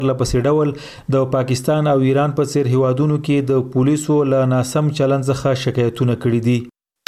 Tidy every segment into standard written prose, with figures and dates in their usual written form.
لپسې ډول د پاکستان او ایران په څیر هیوادونو کې د پولیسو له ناسم چلند څخه شکایتونه کړي دي.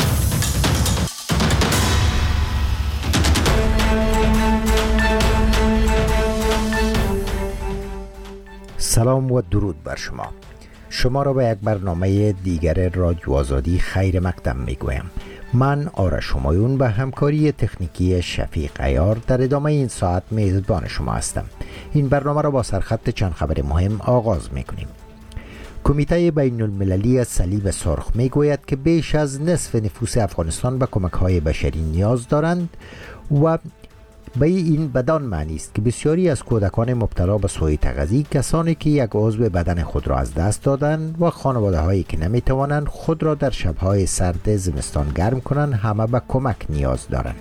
سلام و درود بر شما. شما را به یک برنامه دیگر رادیو آزادی خیر مقدم میگویم. من آرش همایون به همکاری تکنیکی شفیق عیار در ادامه این ساعت میزبان شما هستم. این برنامه را با سرخط چند خبر مهم آغاز میکنیم. کمیته بین المللی صلیب سرخ میگوید که بیش از نصف نفوس افغانستان به کمک‌های بشری نیاز دارند و به این بدان معنی است که بسیاری از کودکان مبتلا به سوء تغذیه، کسانی که یک عضو بدن خود را از دست دادند و خانواده هایی که نمی توانند خود را در شبهای سرد زمستان گرم کنند، همه به کمک نیاز دارند.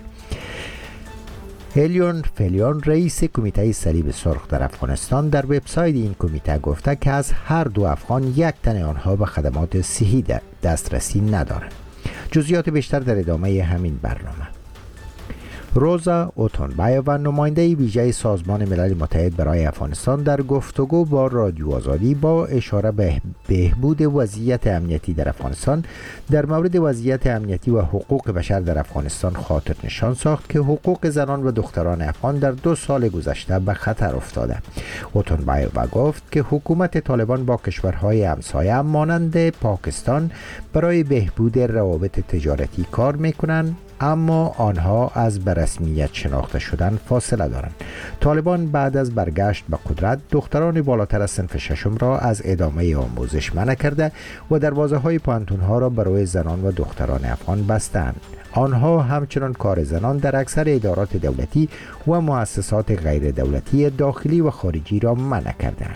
هلیون فلیون رئیس کمیته صلیب سرخ در افغانستان در وبسایت این کمیته گفته که از هر دو افغان یک تن آنها به خدمات صحی دسترسی ندارند. جزئیات بیشتر در ادامه همین برنامه. روزا اوتونبایووا نماینده ویژه سازمان ملل متحد برای افغانستان در گفتگو با رادیو آزادی با اشاره به بهبود وضعیت امنیتی در افغانستان در مورد وضعیت امنیتی و حقوق بشر در افغانستان خاطر نشان ساخت که حقوق زنان و دختران افغان در 2 سال گذشته به خطر افتاده. اوتونبایووا گفت که حکومت طالبان با کشورهای همسایه مانند پاکستان برای بهبود روابط تجارتی کار میکنند، اما آنها از به رسمیت شناخته شدن فاصله دارند. طالبان بعد از برگشت به قدرت دختران بالاتر از صنف ششم را از ادامه آموزش منع کرده و دروازه‌های پانتون‌ها را برای زنان و دختران افغان بستند. آنها همچنان کار زنان در اکثر ادارات دولتی و مؤسسات غیر دولتی داخلی و خارجی را منع کردند.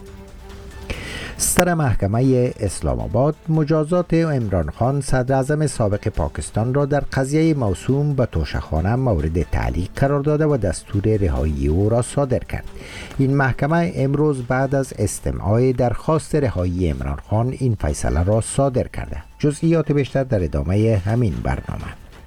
سر محکمه اسلام آباد مجازات عمران خان صدر اعظم سابق پاکستان را در قضیه موسوم به توشه‌خانه مورد تعلیق قرار داده و دستور رهایی او را صادر کرد. این محکمه امروز بعد از استماع درخواست رهایی عمران خان این فیصله را صادر کرده. جزئیات بیشتر در ادامه همین برنامه.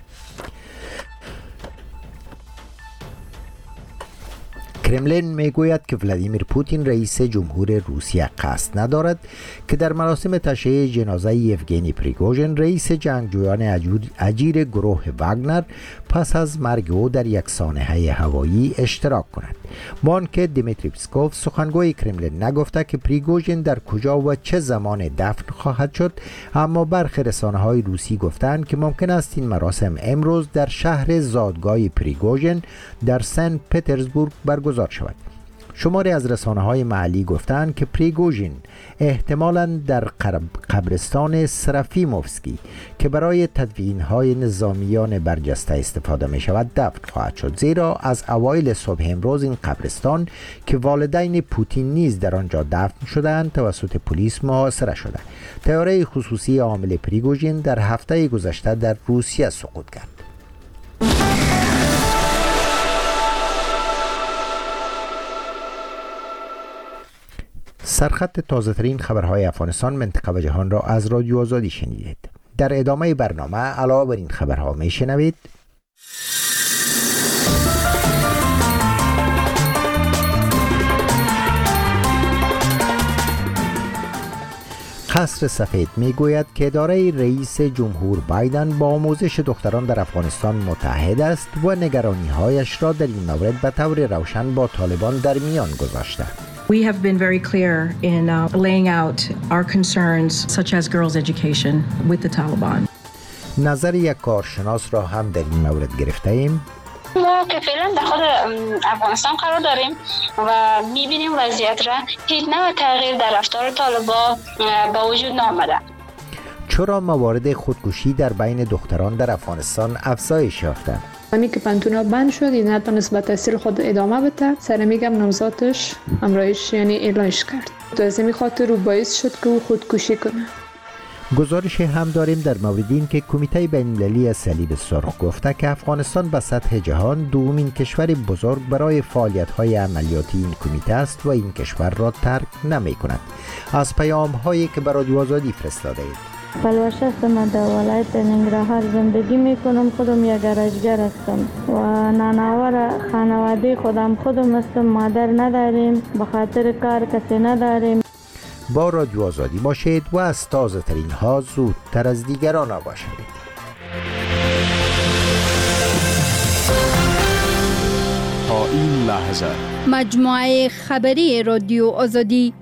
کرملین میگوید که ولادیمیر پوتین رئیس جمهور روسیه قصد ندارد که در مراسم تشییع جنازه یوگنی پریگوژن رئیس جنگجویان اجیر گروه واگنر پس از مرگ او در یک سانحه هوایی اشتراک کند. با آنکه دیمیتری پسکوف سخنگوی کرملین نگفته که پریگوژن در کجا و چه زمان دفن خواهد شد، اما برخی رسانه‌های روسی گفتند که ممکن است این مراسم امروز در شهر زادگاه پریگوژن در سن پترزبورگ برگزار شود. شماری از رسانه‌های محلی گفتند که پریگوژین احتمالاً در قبرستان سرافیموفسکی که برای تدفین‌های نظامیان برجسته استفاده می‌شود دفن خواهد شد، زیرا از اوایل صبح امروز این قبرستان که والدین پوتین نیز در آنجا دفن شدند توسط پلیس محاصره شده. طیاره خصوصی حامل پریگوژین در هفته گذشته در روسیه سقوط کرد. سرخط تازه ترین خبرهای افغانستان، منطقه و جهان را از رادیو آزادی شنیدید. در ادامه برنامه علاوه بر این خبرها می شنوید: قصر سفید میگوید که اداره رئیس جمهور بایدن با آموزش دختران در افغانستان متحد است و نگرانی‌هایش را در این مورد به طور روشن با طالبان در میان گذاشته. We have been very clear in laying out our concerns such as girls' education with the Taliban. نظر یک کارشناس را هم در این مورد گرفته ایم. ما که فعلا در خود افغانستان قرار داریم و میبینیم وضعیت را هیچ نوع تغییر در رفتار طالبان با وجود نآمده. چرا موارد خودکشی در بین دختران در افغانستان افزایش یافته؟ زمانی که پانتونا بند شد این نتونست به تحصیل خود ادامه بده، سر میگم نامزادش همراهش یعنی اعلانش کرد. تو از این خاطر رو باعث شد که او خودکشی کنه. گزارش هم داریم در مورد این که کمیته بین‌المللی صلیب سرخ گفته که افغانستان به سطح جهان دومین کشور بزرگ برای فعالیت‌های عملیاتی این کمیته است و این کشور را ترک نمی‌کند. از پیام‌هایی که برای رادیو آزادی فرستاده اید. پلوش هستم، در ولایت ننگرهار زندگی میکنم. خودم یک گراجگر هستم و نانآور خانواده خودم هستم. مادر نداریم، به خاطر کار کسی نداریم. با رادیو آزادی باشید و از تازه ترین ها زودتر از دیگران آگاه شوید. تا این لحظه مجموعه خبری رادیو آزادی.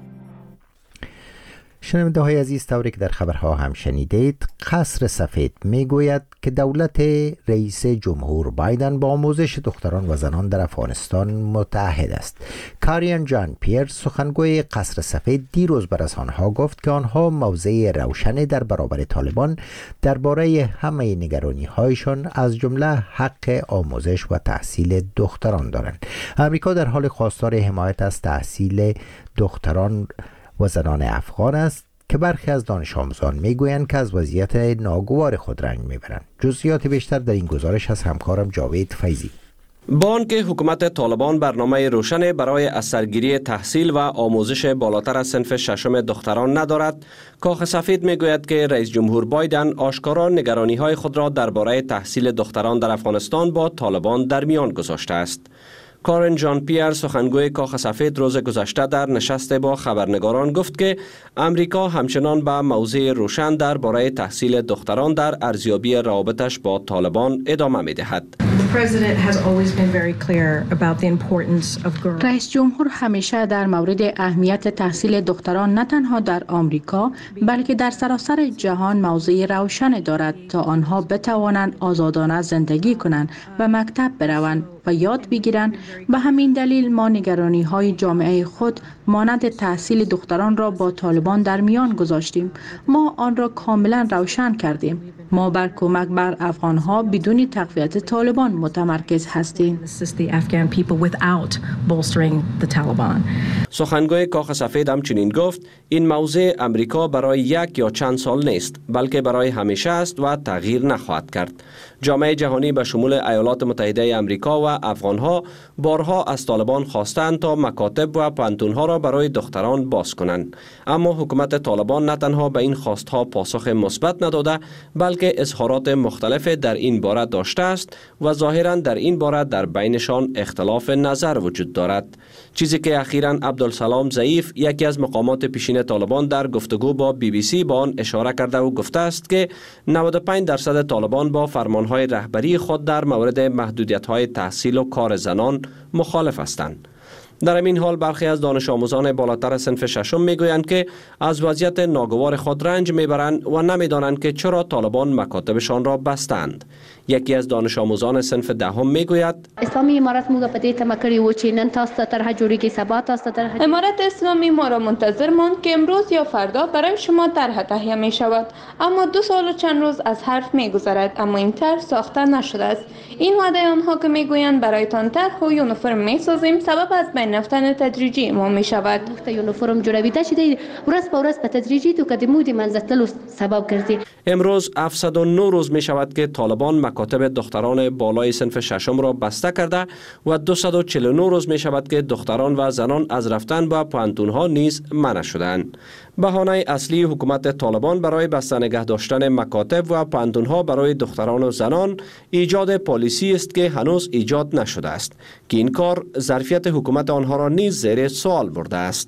شنونده های عزیز، طوری که در خبرها هم شنیدید، قصر سفید میگوید که دولت رئیس جمهور بایدن با آموزش دختران و زنان در افغانستان متعهد است. کاریان جان پیر، سخنگوی قصر سفید، دیروز بر رسانه‌ها گفت که آنها موضع روشنی در برابر طالبان درباره همه نگرانی‌هایشان از جمله حق آموزش و تحصیل دختران دارند. امریکا در حال خواستار حمایت از تحصیل دختران و زنان افغان است که برخی از دانش آموزان میگویند که از وضعیت ناگوار خود رنج میبرند. جزئیات بیشتر در این گزارش از همکارم جاوید فیضی. با آنکه حکومت طالبان برنامه روشن برای از سرگیری تحصیل و آموزش بالاتر از صنف ششم دختران ندارد، کاخ سفید میگوید که رئیس جمهور بایدن آشکارا نگرانی‌های خود را درباره تحصیل دختران در افغانستان با طالبان در میان گذاشته است. کارن جان پیر، سخنگوی کاخ سفید، روز گذشته در نشست با خبرنگاران گفت که امریکا همچنان به موضع روشن درباره تحصیل دختران در ارزیابی روابطش با طالبان ادامه می‌دهد. رئیس جمهور همیشه در مورد اهمیت تحصیل دختران نه تنها در آمریکا بلکه در سراسر جهان موضع روشن دارد تا آنها بتوانند آزادانه زندگی کنند و مکتب بروند و یاد بگیرند. به همین دلیل ما نگرانی‌های جامعه خود مانند تحصیل دختران را با طالبان در میان گذاشتیم. ما آن را کاملا روشن کردیم. ما بر کمک بر افغان‌ها بدون تقویت طالبان متمرکز هستیم. سخنگوی کاخ سفید همچنین گفت این موضوع امریکا برای یک یا چند سال نیست بلکه برای همیشه است و تغییر نخواهد کرد. جامعه جهانی به شمول ایالات متحده امریکا و افغان‌ها بارها از طالبان خواستند تا مکاتب و پانتون‌ها را برای دختران باز کنند، اما حکومت طالبان نه تنها به این خواستها پاسخ مثبت نداده بلکه اظهارات مختلف در این باره داشته است و ظاهراً در این باره در بینشان اختلاف نظر وجود دارد. چیزی که اخیراً عبدالسلام ضعیف، یکی از مقامات پیشین طالبان، در گفتگو با BBC با آن اشاره کرده و گفته است که 95% طالبان با فرمانهای رهبری خود در مورد محدودیت‌های تحصیل و کار زنان مخالف هستند. در این حال برخی از دانش آموزان بالاتر صنف ششم میگویند که از وضعیت ناگوار خود رنج میبرند و نمیدانند که چرا طالبان مکاتبشان را بستند. یکی از دانش آموزان صنف دهم میگوید اسلامی امارت موږ په دې تمه کړی و چې نن تاسو ته طرح جوړیږي، سبا تاسو ته طرح. امارت اسلامی ما را منتظر ماند که امروز یا فردا برای شما طرح تهیه می شود، اما 2 سال و چند روز از حرف میگذرد اما این طرح ساخته نشده است. این وعده آنها که میگویند برایتان طرح و یونیفرم میسازیم سبب از بین رفتن تدریجی ما می شود. یونیفرم جوړوي چې دی ورځ په ورځ په تدریجی تو کدمو دی منځتلو سبب ګرځي. امروز 709 روز می شود که طالبان مکاتب دختران بالای صنف ششم را بسته کرده و 249 روز می شود که دختران و زنان از رفتن به پانتون‌ها نیز منع شدند. بهانه اصلی حکومت طالبان برای بسته نگه داشتن مکاتب و پانتون‌ها برای دختران و زنان ایجاد پالیسی است که هنوز ایجاد نشده است که این کار ظرفیت حکومت آنها را نیز زیر سوال برده است.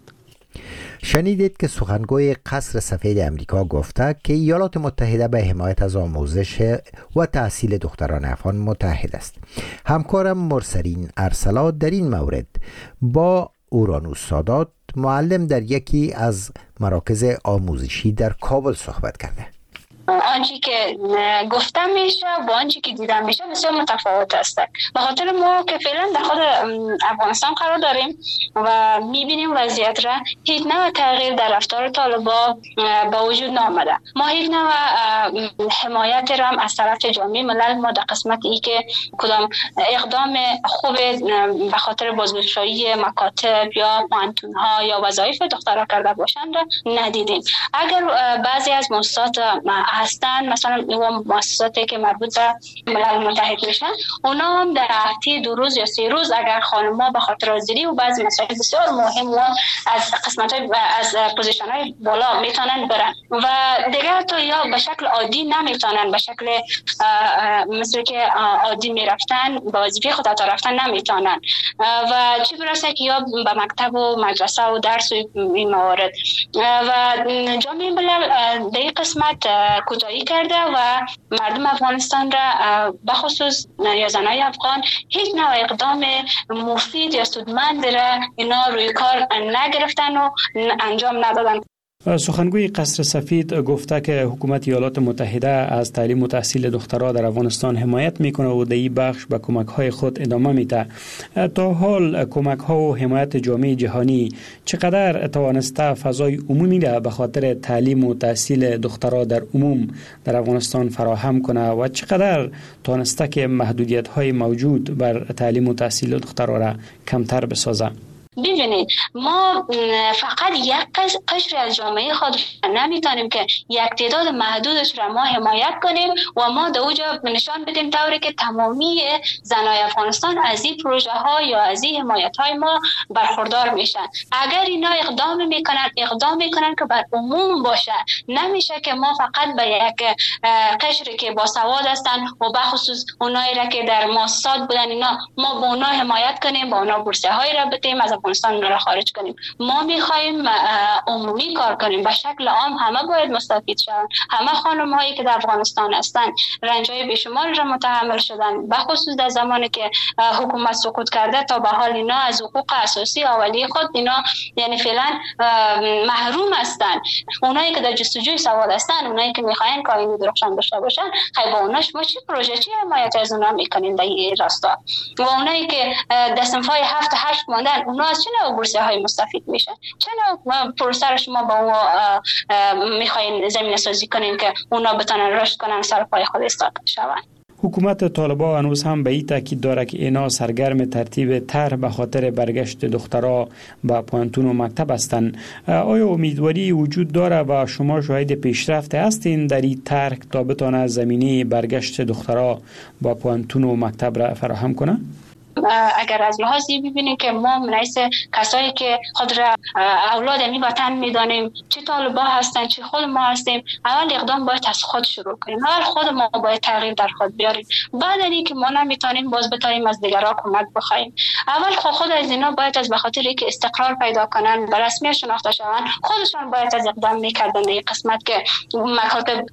شنیدید که سخنگوی قصر سفید امریکا گفته که ایالات متحده به حمایت از آموزش و تحصیل دختران افغان متحد است. همکارم مرسلین ارسلا در این مورد با اورانوس سادات، معلم در یکی از مراکز آموزشی در کابل صحبت کرده. آنچه که گفتم میشه با آنچه که دیدم میشه بسیار متفاوت است. به خاطر ما که فعلا در خود افغانستان قرار داریم و میبینیم وضعیت را هیچ نوع تغییر در رفتار طالبان با وجود نامده. ما هیچ نوع حمایت را هم از طرف جامعه ملل ما در قسمت ای که کدام اقدام خوب به خاطر بازگشایی مکاتب یا پانتون‌ها یا وظایف دخترها کرده باشند را ندیدیم. اگر بعضی از مؤسسات از هستن، مثلا مؤسساتی که مربوط به ملل متحد میشن، اونا هم در هفته 2 روز یا 3 روز اگر خانم‌ها به خاطر آزادی و بعضی مسائل بسیار مهم و از قسمت‌های از پوزیشن‌های بالا میتونن برن و دیگه تو یا به شکل عادی نمیتونن، به شکل مثل که عادی میرفتن به وظیفه خود تا رفتن نمیتونن و چه برسه که یا به مکتب و مدرسه و درس و این موارد. و جامعه ملل در این قسمت کوتاهی کرده و مردم افغانستان را بخصوص یا زنای افغان هیچ نوع اقدام مفید یا سودمند را اینا روی کار نگرفتن و انجام ندادن. سخنگوی قصر سفید گفته که حکومت ایالات متحده از تعلیم و تحصیل دخترها در افغانستان حمایت میکنه و در این بخش به کمک‌های خود ادامه میده. تا حال کمک‌ها و حمایت جامعه جهانی چقدر توانسته فضای عمومی را به خاطر تعلیم و تحصیل دخترها در عموم در افغانستان فراهم کنه و چقدر توانسته که محدودیت‌های موجود بر تعلیم و تحصیل دخترها را کمتر بسازه؟ ببینید ما فقط یک قشر از جامعه خود نمیتونیم که یک تعداد محدودش را ما حمایت کنیم و ما در اونجا نشان بدیم طوری که تمامی زنای افغانستان از این پروژه ها یا از این حمایت های ما برخوردار میشن. اگر اینا اقدام میکنن که بر عموم باشه، نمیشه که ما فقط به یک قشری که با سواد هستن و بخصوص اونایی را که در مؤسسات بودن اینا ما با اونا حمایت کنیم، با اونا بورسیه های را بدیم، از افغانستان را خارج کنیم. ما میخوایم عمومی کار کنیم، به شکل عام همه باید مستفید شوند. همه خانم هایی که در افغانستان هستن رنج های بیشمار را متحمل شدن، به خصوص در زمانی که حکومت سقوط کرده تا به حال اینا از حقوق اساسی اولیه خود اینا یعنی فعلا محروم هستن. اونایی که در جستجوی سواد هستن، اونایی که میخواین کارایی درخشان داشته باشن، خیلی با اوناش ما چه پروژه چه حمایت از اونا میکنیم در این راستا؟ و اونایی که در صنف‌های 7 و 8 ماندن، اونا از چه نوع بورسیه های مستفید میشن؟ چه نوع پروسه را شما با اون میخواین زمینه سازی کنین که اونا بتونن رشد کنن، سر پای خود ایستاده شوند؟ حکومت طالبان هنوز هم به این تاکید داره که اینا سرگرم ترتیب طرح به خاطر برگشت دخترها به پوانتون و مکتب هستند. آیا امیدواری وجود داره و شما شاهد پیشرفت هستین در این طرح تا بتونه زمینه برگشت دخترها به پوانتون و مکتب را فراهم کنه؟ اگر از لحاظی ببینیم که ما منعیس کسایی که خود را اولاد امی وطن میدانیم، چه طالبا هستن چه خود ما هستیم، اول اقدام باید از خود شروع کنیم. اول خود ما باید تغییر در خود بیاریم، بعد اینی که ما نمیتونیم باز بتاییم از دیگران کمک بخوایم. اول خود از اینا باید از بخاطر اینکه استقرار پیدا کنن، به رسمیت شناخته شوند، خودشان باید از اقدام میکردن. این قسمت که مکاتب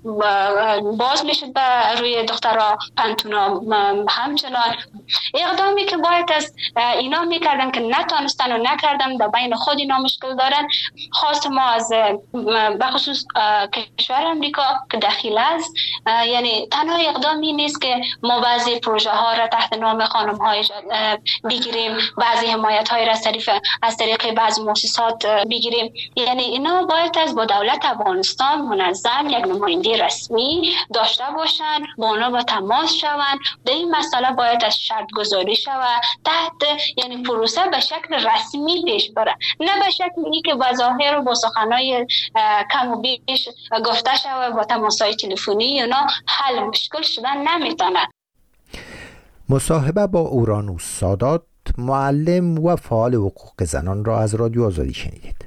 باز میشد به روی دخترها، پنتونا همچنان اقدامی که باید از اینا میکردن که نتونستن و نکردن، در بین خود اینا مشکل دارن. خواست ما از بخصوص کشور امریکا که دخیل است، یعنی تنها اقدامی نیست که ما بعضی پروژه ها را تحت نام خانم های بگیریم، بعضی حمایت های را از طریق بعضی مؤسسات بگیریم. یعنی اینا باید از با دولت افغانستان منظم یک نماینده رسمی داشته باشن، با اونا با تماس شوند. به این مسئله باید از شرط گذاری شود، تحت یعنی پروسه به شکل رسمی پیش بره، نه به شکلی که با ظاهر و با سخنای کم و بیش گفته شود با تماس‌های تلفنی اینا حل مشکل شدن نمیتونه. مصاحبه با اورانوس سادات، معلم و فعال حقوق زنان را از رادیو آزادی شنیدید.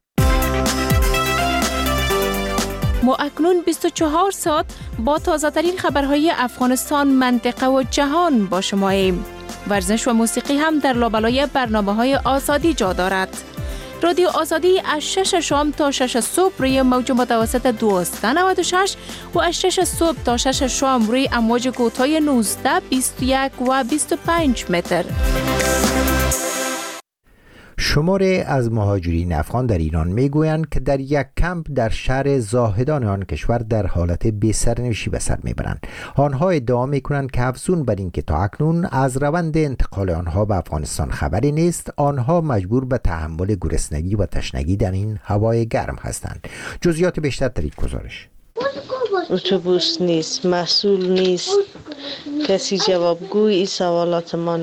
ما اکنون 24 ساعت با تازه‌ترین خبرهای افغانستان، منطقه و جهان با شماییم. ورزش و موسیقی هم در لابلای برنامه‌های آزادی جا دارد. رادیو آزادی از 6 شام تا 6 صبح روی موج متوسط 1296 و از 6 صبح تا 6 شام روی امواج کوتاه 19، 21 و 25 متر. شماره از مهاجرین افغان در ایران میگویند که در یک کمپ در شهر زاهدان آن کشور در حالت بی‌سرنوشتی به سر میبرند. آنها ادعا میکنند که افزون بر اینکه تا اکنون از روند انتقال آنها به افغانستان خبری نیست، آنها مجبور به تحمل گرسنگی و تشنگی در این هوای گرم هستند. جزئیات بیشتر در این گزارش. اتوبوس نیست، مسئول نیست، کسی جوابگوی این سوالات ما نیست.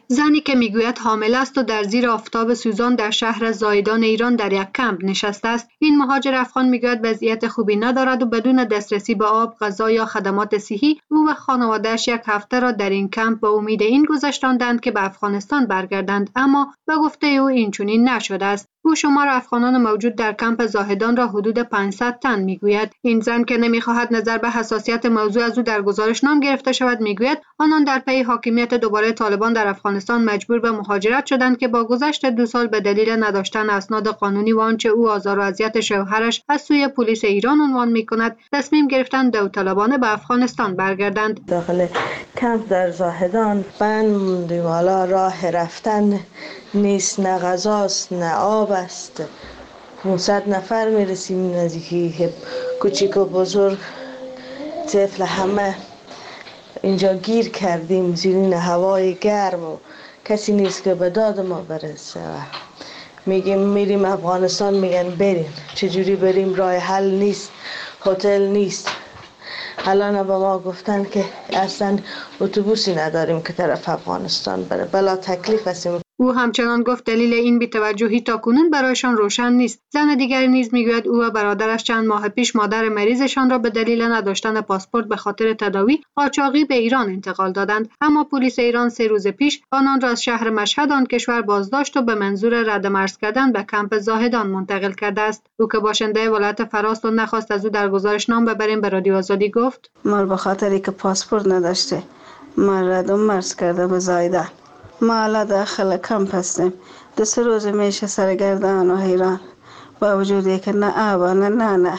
زنی که میگوید حامل است و در زیر آفتاب سوزان در شهر زاهدان ایران در یک کمپ نشسته است. این مهاجر افغان میگوید وضعیت خوبی ندارد و بدون دسترسی به آب، غذا یا خدمات صحی او و خانواده‌اش یک هفته را در این کمپ به امید این گذشتاندند که به افغانستان برگردند، اما به گفته او این چنین نشده است. او شمار افغانان موجود در کمپ زاهدان را حدود 500 تن میگوید. این زن که نمیخواهد نظر به حساسیت موضوع از او در گزارش نام گرفته شود میگوید آنان در پی حاکمیت دوباره طالبان در افغانستان مجبور به مهاجرت شدند که با گذشت 2 سال به دلیل نداشتن اسناد قانونی و آنچه او آزار و اذیت شوهرش از سوی پلیس ایران عنوان میکند تصمیم گرفتند داوطلبانه به افغانستان برگردند. داخل کمپ در زاهدان بند موندیم، حالا راه رفتن نیست، نه غذاست نه آب است. 500 نفر میرسیم، نزدیکی کوچیک و بزرگ طفل همه اینجا گیر کردیم زیرین هوای گرم و کسی نیست که به داد ما برسه. میگیم میریم افغانستان، میگن بریم. چجوری بریم؟ راه حل نیست، هتل نیست. الان به ما گفتن که اصلا اتوبوسی نداریم که طرف افغانستان بره. بلا تکلیف هستیم. او همچنان گفت دلیل این بی‌توجهی تاکنون برایشان روشن نیست. زن دیگری نیز میگوید او و برادرش چند ماه پیش مادر مریضشان را به دلیل نداشتن پاسپورت به خاطر تداوی قاچاقی به ایران انتقال دادند، اما پلیس ایران 3 روز پیش آنان را از شهر مشهد آن کشور بازداشت و به منظور ردمرز کردن به کمپ زاهدان منتقل کرده است. او که باشنده ولایت فراست و نخواست از او در گزارش نام ببریم به رادیو آزادی گفت ما به خاطری که پاسپورت نداشته ما ردمرز کرده به زاهدان. ما حالا داخل کمپ هستیم. 2 روز میشه سرگردان و حیران، با وجودی که نه آب نه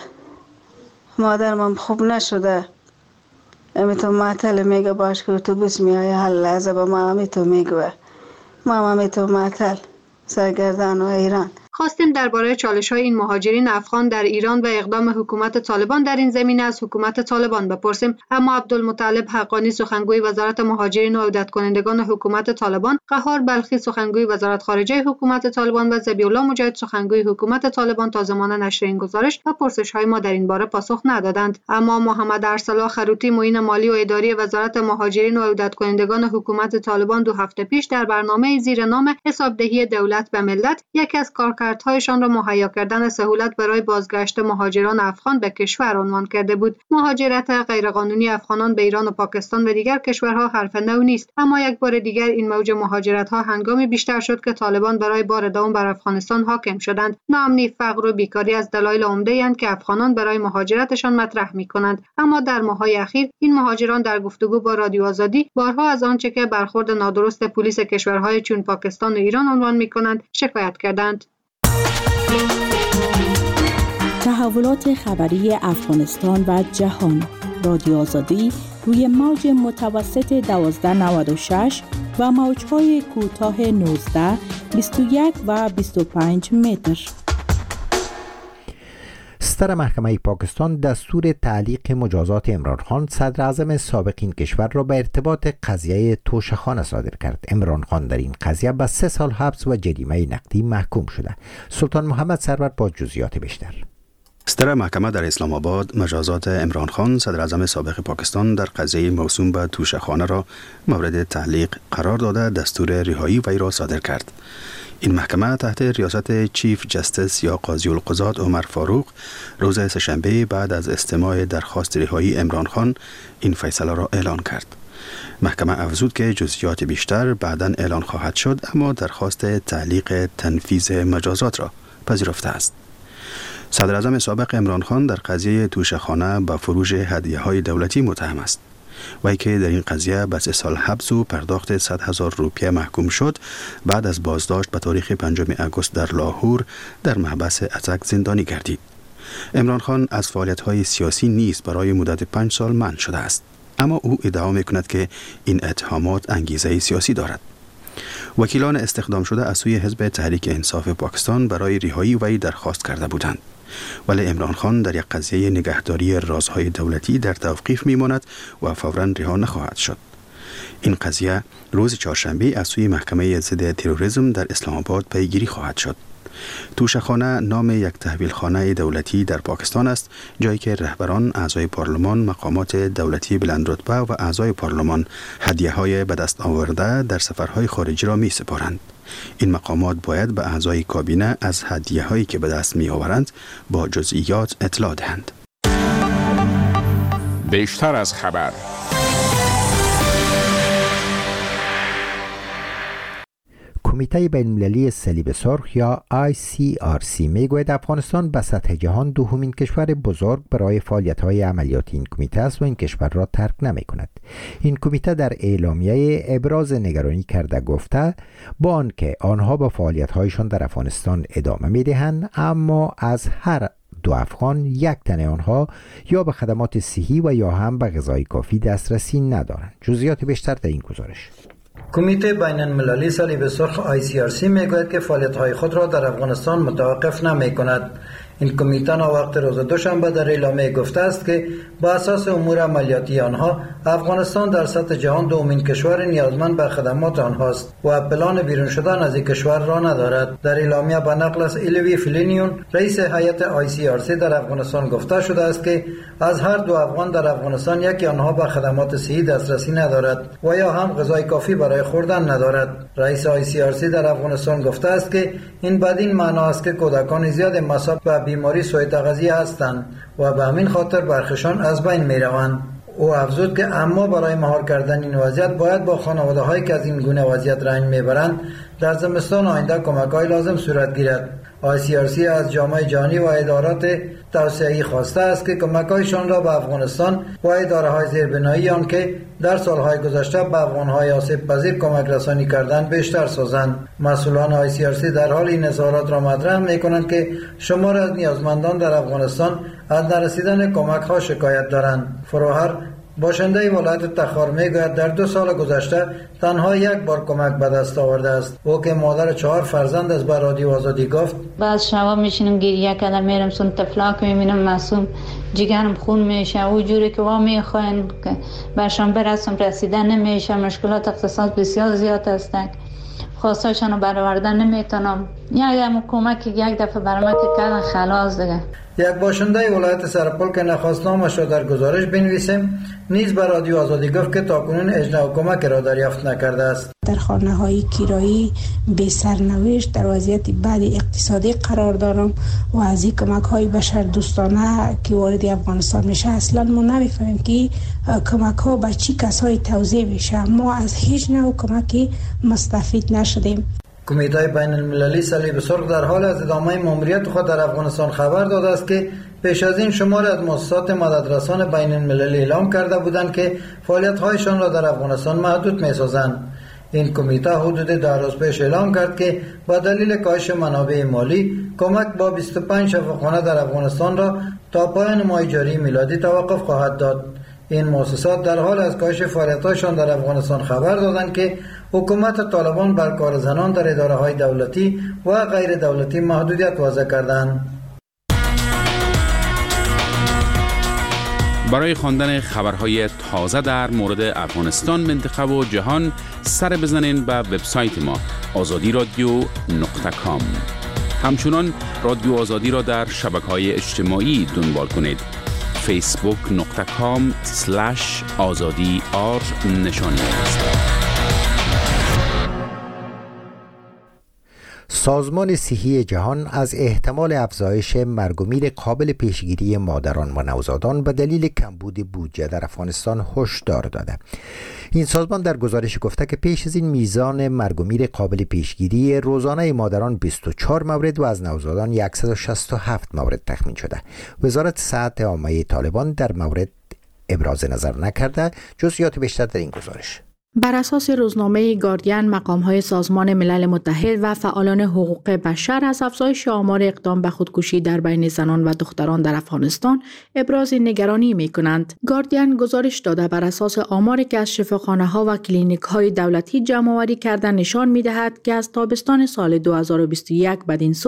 مادرم خوب نشده. امیتو معطل میگه باش که اتوبوس میایه هر لحظه به ما امیتو میگه ما امیتو معطل سرگردان و حیران. خواستیم درباره چالش‌های این مهاجرین افغان در ایران و اقدام حکومت طالبان در این زمینه از حکومت طالبان بپرسیم، اما عبدالمطلب حقانی سخنگوی وزارت مهاجرین و عودت کنندگان حکومت طالبان، قهار بلخی سخنگوی وزارت خارجه حکومت طالبان و ذبیح الله مجاهد سخنگوی حکومت طالبان تا زمان نشر این گزارش و پرسش‌های ما در این باره پاسخ ندادند. اما محمد ارسلا خروتی معین مالی و اداری وزارت مهاجرین و عودت کنندگان حکومت طالبان 2 هفته پیش در برنامه زیر نام حسابدهی دولت به ملت یکی از کارکردهایشان را مهیا کردن سهولت برای بازگشت مهاجران افغان به کشور عنوان کرده بود. مهاجرت غیرقانونی افغانان به ایران و پاکستان و دیگر کشورها حرف نو نیست، اما یک بار دیگر این موج مهاجرت‌ها هنگامی بیشتر شد که طالبان برای بار دوم بر افغانستان حاکم شدند. ناامنی، فقر و بیکاری از دلایل عمده‌اند که افغانان برای مهاجرتشان مطرح می‌کنند، اما در ماه‌های اخیر این مهاجران در گفتگو با رادیو آزادی بارها از آنچه که برخورد نادرست پلیس کشورهای چون پاکستان و ایران عنوان می‌کنند شکایت کردند. تحولات خبری افغانستان و جهان. رادیو آزادی روی موج متوسط 1296 و موج‌های کوتاه 19، 21 و 25 متر. ستر محکمه پاکستان دستور تعلیق مجازات عمران خان صدر اعظم سابق این کشور را به ارتباط قضیه توشهخانه صادر کرد. عمران خان در این قضیه به 3 سال حبس و جریمه نقدی محکوم شده. سلطان محمد سرور با جزئیات بیشتر. ستر محکمه در اسلام آباد مجازات عمران خان صدر اعظم سابق پاکستان در قضیه موسوم به توشهخانه را مورد تعلیق قرار داده دستور رهایی وی را صادر کرد. این محکمه تحت ریاست چیف جستس یا قاضی القضات عمر فاروق روز سه‌شنبه بعد از استماع درخواست رهایی عمران خان این فیصله را اعلان کرد. محکمه افزود که جزئیات بیشتر بعداً اعلان خواهد شد، اما درخواست تعلیق تنفیذ مجازات را پذیرفته است. صدر اعظم سابق عمران خان در قضیه توشهخانه به فروش هدیه‌های دولتی متهم است. وی که در این قضیه به 3 سال حبس و پرداخت 100,000 روپیه محکوم شد، بعد از بازداشت به تاریخ 5 آگوست در لاهور در محبس اتک زندانی گردید. عمران خان از فعالیت‌های سیاسی نیز برای مدت 5 سال منع شده است، اما او ادعا می‌کند که این اتهامات انگیزه سیاسی دارد. وکیلان استخدام شده از سوی حزب تحریک انصاف پاکستان برای رهایی وی درخواست کرده بودند، ولی عمران خان در یک قضیه نگهداری رازهای دولتی در توقیف میماند و فوراً رها نخواهد شد. این قضیه روز چهارشنبه از سوی محکمه ضد تروریسم در اسلام آباد پیگیری خواهد شد. توشخانه نام یک تحویلخانه دولتی در پاکستان است، جایی که رهبران، اعضای پارلمان، مقامات دولتی بلندرتبه و اعضای پارلمان هدیه‌های به دست آورده در سفرهای خارجی را می‌سپارند. این مقامات باید به اعضای کابینه از هدیه‌هایی که به دست می‌آورند با جزئیات اطلاع دهند. بیشتر از خبر. کمیته بین‌المللی صلیب سرخ یا ICRC میگوید افغانستان به سطح جهان دومین کشور بزرگ برای فعالیت‌های عملیاتی این کمیته است و این کشور را ترک نمی‌کند. این کمیته در اعلامیه ابراز نگرانی کرده گفته با آنکه آنها با فعالیت‌هایشان در افغانستان ادامه می‌دهند، اما از هر دو افغان یک تن آنها یا به خدمات صحی و یا هم به غذای کافی دسترسی ندارند. جزئیات بیشتر در این گزارش. کمیته بین المللی صلیب سرخ ICRC میگوید که فعالیت‌های خود را در افغانستان متوقف نمی‌کند. این کمیته وقت روز دوشنبه در اعلامیه گفته است که با اساس امور عملیاتی آنها افغانستان در سطح جهان دومین کشور نیازمند به خدمات آنهاست و پلان بیرون شدن از این کشور را ندارد. در اعلامیه به نقل از ایلوی فلینیون رئیس هیئت ICRC در افغانستان گفته شده است که از هر دو افغان در افغانستان یکی آنها به خدمات صحی دسترسی ندارد و یا هم غذای کافی برای خوردن ندارد. رئیس ICRC در افغانستان گفته است که این بدین معنا است که کودکان زیاد مصاب به بیماری سوء تغذیه هستند و به همین خاطر برخشان از بین می روند. او افزود که اما برای مهار کردن این وضعیت باید با خانواده هایی که از این گونه وضعیت رنج میبرند در زمستان آینده کمک های لازم صورت گیرد. ICRC از جامعه جهانی و ادارات توسعه‌ای خواسته است که کمک‌هایشان را به افغانستان و اداره‌های زیربنایی آن که در سالهای گذشته به افغان‌های آسیب پذیر کمک رسانی کردند بیشتر سازند. مسئولان ICRC در حال این اظهارات را مطرح می‌کنند که شمار از نیازمندان در افغانستان از نرسیدن کمک‌ها شکایت دارند. فروهر باشنده ولایت تخار میگوید در 2 سال گذشته تنها یک بار کمک به دست آورده است. او که مادر 4 فرزند است به رادیو آزادی گفت بعد شبا میشینم گریه کردم، میرم سون طفلاک میبینم معصوم جگرم خون میشه، او جوری که وا میخواین که برشان برسم رسیدن نمیشه، مشکلات اقتصاد بسیار زیاد هستند، خواستاشون رو برآوردن نمیتونم. یک کمک یک دفعه برام که کردن خلاص دیگه. یک باشنده ولایت سرپل که نخواستنامش را در گزارش بنویسیم نیز به رادیو آزادی گفت که تاکنون اجرا کمک را دریافت نکرده است. در خانه‌های کرایی بی سرنوشت در وضعیت بد اقتصادی قرار دارم و از این کمک‌های بشر دوستانه که وارد افغانستان میشه اصلا ما نمی‌فهمیم که کمک‌ها به چی کسایی توزیع میشه. ما از هیچ نوع کمکی مستفید نشدیم. کمیته بین المللی صلیب سرخ در حال از ادامه ماموریت خود در افغانستان خبر داده است که پیش از این شمار از مؤسسات مددرسان بین المللی اعلام کرده بودند که فعالیت‌هایشان را در افغانستان محدود می‌سازند. این کمیته حدود 2 روز پیش اعلام کرد که با دلیل کاهش منابع مالی کمک با 25 شفاخانه در افغانستان را تا پایان ماه جاری میلادی توقف خواهد داد. این مؤسسات در حال از کاهش فعالیت‌هایشان در افغانستان خبر دادند که حکومت طالبان بر کار زنان در اداره‌های دولتی و غیر دولتی محدودیت وضع کردند. برای خواندن خبرهای تازه در مورد افغانستان، منطقه و جهان سر بزنین به وبسایت ما azadiradio.com. همچنان رادیو آزادی را در شبکه‌های اجتماعی دنبال کنید. facebook.com/azadi_r نشانی است. سازمان صحی جهان از احتمال افزایش مرگ و میر قابل پیشگیری مادران و نوزادان به دلیل کمبود بودجه در افغانستان هشدار داده. این سازمان در گزارش گفته که پیش از این میزان مرگ و میر قابل پیشگیری روزانه مادران 24 مورد و از نوزادان 167 مورد تخمین شده. وزارت صحت عامه طالبان در مورد ابراز نظر نکرده. جزئیات بیشتر در این گزارش. بر اساس روزنامه گاردین، مقام‌های سازمان ملل متحد و فعالان حقوق بشر از افزایش آمار اقدام به خودکشی در بین زنان و دختران در افغانستان ابراز نگرانی می‌کنند. گاردین گزارش داده بر اساس آماری که از شفاخانه‌ها و کلینیک‌های دولتی جمع‌آوری کرده نشان می‌دهد که از تابستان سال 2021 بدین سو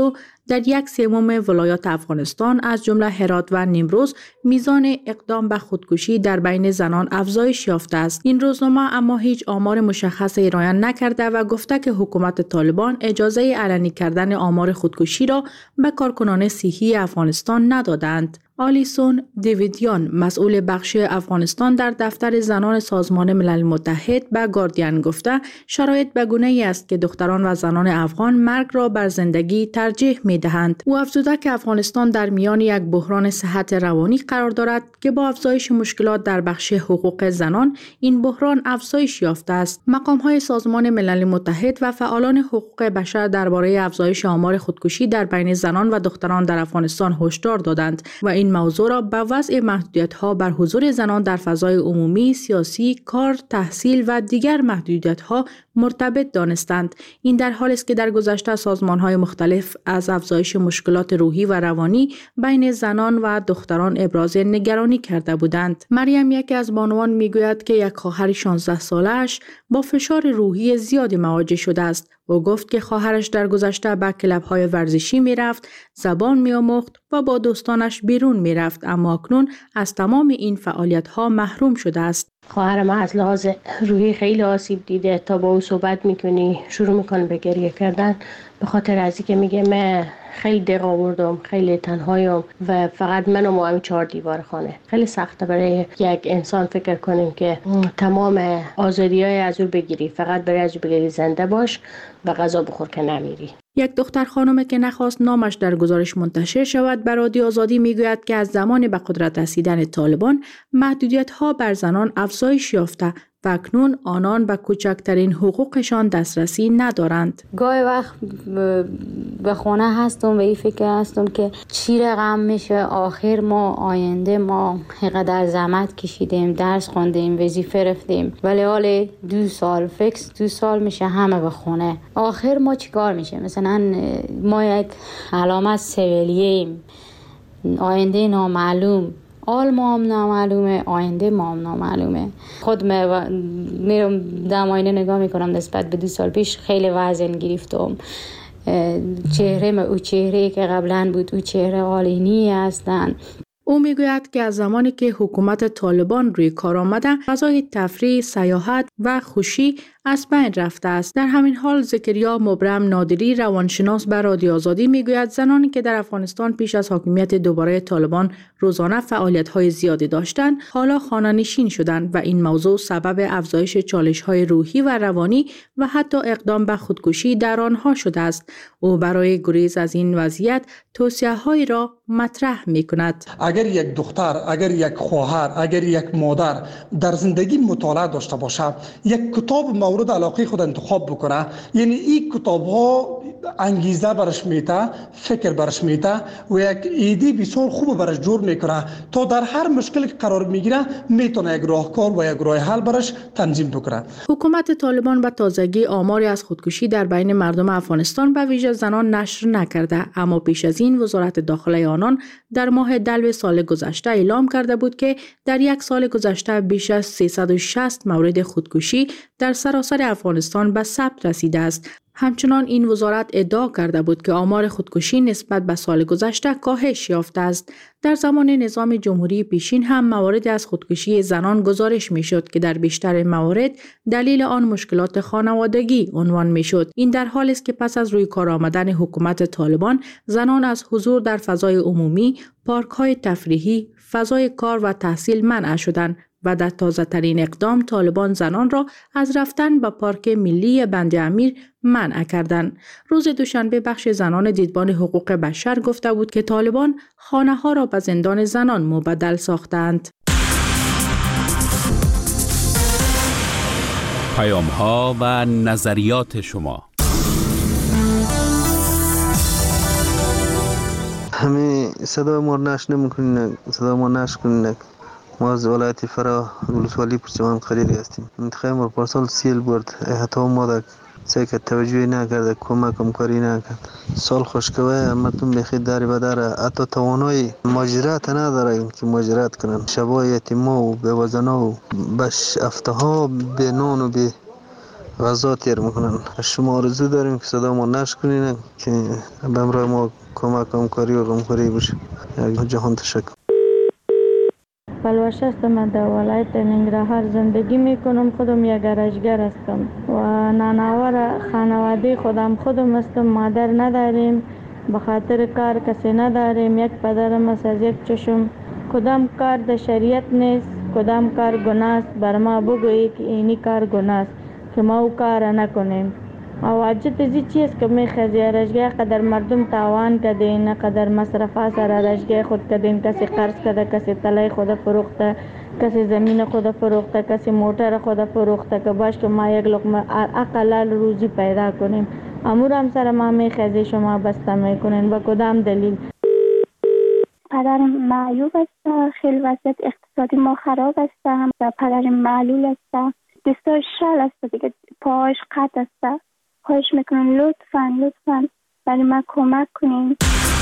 در 1/3 ولایات افغانستان از جمله هرات و نیمروز میزان اقدام به خودکشی در بین زنان افزایش یافته است. این روزنامه اما هیچ آمار مشخص ارائه نکرده و گفته که حکومت طالبان اجازه علنی کردن آمار خودکشی را به کارکنان صحی افغانستان ندادند. آلیسون دیویدیان مسئول بخش افغانستان در دفتر زنان سازمان ملل متحد به گاردین گفته شرایط به گونه‌ای است که دختران و زنان افغان مرگ را بر زندگی ترجیح می‌دهند. او افزوده که افغانستان در میان یک بحران صحت روانی قرار دارد که با افزایش مشکلات در بخش حقوق زنان این بحران افزایش یافته است. مقام‌های سازمان ملل متحد و فعالان حقوق بشر درباره افزایش آمار خودکشی در بین زنان و دختران در افغانستان هشدار دادند و این موضوع را به وضع محدودیت‌ها بر حضور زنان در فضای عمومی، سیاسی، کار، تحصیل و دیگر محدودیت‌ها مرتبط دانستند. این در حالی است که در گذشته سازمان‌های مختلف از افزایش مشکلات روحی و روانی بین زنان و دختران ابراز نگرانی کرده بودند. مریم یکی از بانوان میگوید که یک خواهر 16 ساله‌اش با فشار روحی زیادی مواجه شده است. او گفت که خواهرش در گذشته به کلب‌های ورزشی می‌رفت، زبان می‌آموخت و با دوستانش بیرون می‌رفت، اما اکنون از تمام این فعالیت‌ها محروم شده است. خواهرم از لحاظ روحی خیلی آسیب دیده. تا با او صحبت می‌کنی شروع می‌کنه به گریه کردن به خاطر از اینکه میگه من خیلی دق آوردم، خیلی تنهایم و فقط من و همین 4 دیوار خانه. خیلی سخته برای یک انسان فکر کنیم که تمام آزادی‌های از او بگیری، فقط برای از او بگیری زنده باش و غذا بخور که نمیری. یک دختر خانم که نخواست نامش در گزارش منتشر شود به رادیو آزادی میگوید که از زمان به قدرت رسیدن طالبان محدودیت‌ها بر زنان افزایش یافته و اکنون آنان به کوچکترین حقوقشان دسترسی ندارند. گاهی وقت به خونه هستم و این فکر هستم که چی رقم میشه، آخر ما آینده ما اینقدر زحمت کشیدیم، درس خوندیم، وظیفه رفتیم، ولی حال 2 سال فکس 2 سال میشه همه به خونه. آخر ما چیکار میشه؟ مثلا ما یک علامت سویلیه‌ایم، آینده نامعلوم، آل ما هم نامعلومه، آینده ما هم نامعلومه. خود میرم دم آینه نگاه میکنم، نسبت به 2 سال پیش خیلی وزن گرفتم. چهره او چهره که قبلا بود او چهره آلینی هستن. او میگوید که از زمانی که حکومت طالبان روی کار آمده فضای تفریح، سیاحت و خوشی از بین رفته است. در همین حال زکریا مبرم نادری روانشناس بر رادیو آزادی میگوید زنانی که در افغانستان پیش از حاکمیت دوباره طالبان روزانه فعالیت‌های زیادی داشتند حالا خانه‌نشین شدند و این موضوع سبب افزایش چالش‌های روحی و روانی و حتی اقدام به خودکشی در آنها شده است. او برای گریز از این وضعیت توصیه‌هایی را مطرح می‌کند. اگر یک دختر، اگر یک خواهر، اگر یک مادر در زندگی مطالعه داشته باشد، یک کتاب مورد علاقه خود انتخاب بکنه، یعنی این کتاب‌ها انگیزه برش میده، فکر برش میده و یک ایده بسیار خوب برش جور میکنه تا در هر مشکلی که قرار میگیره میتونه یک راهکار و یک راه حل برش تنظیم بکنه. حکومت طالبان به تازگی آماری از خودکشی در بین مردم افغانستان به ویژه زنان نشر نکرده، اما پیش از این وزارت داخله آنان در ماه دلو سال گذشته اعلام کرده بود که در 1 سال گذشته بیش از 360 مورد خودکشی در سراسر افغانستان به ثبت رسیده است. همچنان این وزارت ادعا کرده بود که آمار خودکشی نسبت به سال گذشته کاهش یافته است. در زمان نظام جمهوری پیشین هم موارد از خودکشی زنان گزارش میشد که در بیشتر موارد دلیل آن مشکلات خانوادگی عنوان میشد. این در حالی است که پس از روی کار آمدن حکومت طالبان زنان از حضور در فضای عمومی، پارک‌های تفریحی، فضای کار و تحصیل منع شدند و در تازه‌ترین اقدام طالبان زنان را از رفتن به پارک ملی بند امیر منع کردند. روز دوشنبه بخش زنان دیدبان حقوق بشر گفته بود که طالبان خانه‌ها را به زندان زنان مبدل ساختند. پیام‌ها و نظریات شما. همه صدا ما نشر نمی‌کنین، صدا ما نشر کنین. ما از ولایت فرا ولسوالی پرچمان قریری هستیم. منطقه ما پارسال سیل برد، حتی ما در سیکت توجهی نکرده، کمکم کاری نکرد. سال خوشکوه مردم بخید داری بداره، حتی توانای ماجرات نداره که ماجرات کنن. شبای یتیما و بیوزنا و بش افتها به نان و به غذا تیر میکنن. شما آرزو داریم که صدا ما نشر کنین که به امرای ما کمک همکاری و غمخوری بشه. جهان تشکر. پلوش هستم، در ولایت ننگرهار زندگی میکنم. خودم یک گرجگر هستم و نانآور خانواده خودم هستم. مادر نداریم، به خاطر کار کسی نداریم. یک پدرم است از یک چشم. کدام کار در شریعت نیست، کدام کار گناه است. بر ما بگویی که اینی کار گناه است که ما او کار نکنیم. او عجت ازی چیز که میخوازی رشگاه قدر مردم تاوان کدین، قدر مصرفات سر رشگاه خود کدین. کسی قرض کده، کسی طلای خود فروخته، کسی زمین خود فروخته، کسی موتر خود فروخته که باش که ما یک لقمه اقلال روزی پیدا کنیم. امور هم سر ما میخوازی شما بسته میکنین. با کدام دلیل؟ پدرم معیوب است، خیلی وضعیت اقتصادی ما خراب است. پدرم معلول است، دستاش شل است دیگه، پاهاش قطع است. خواهش میکنم لطفاً برای من کمک کنین.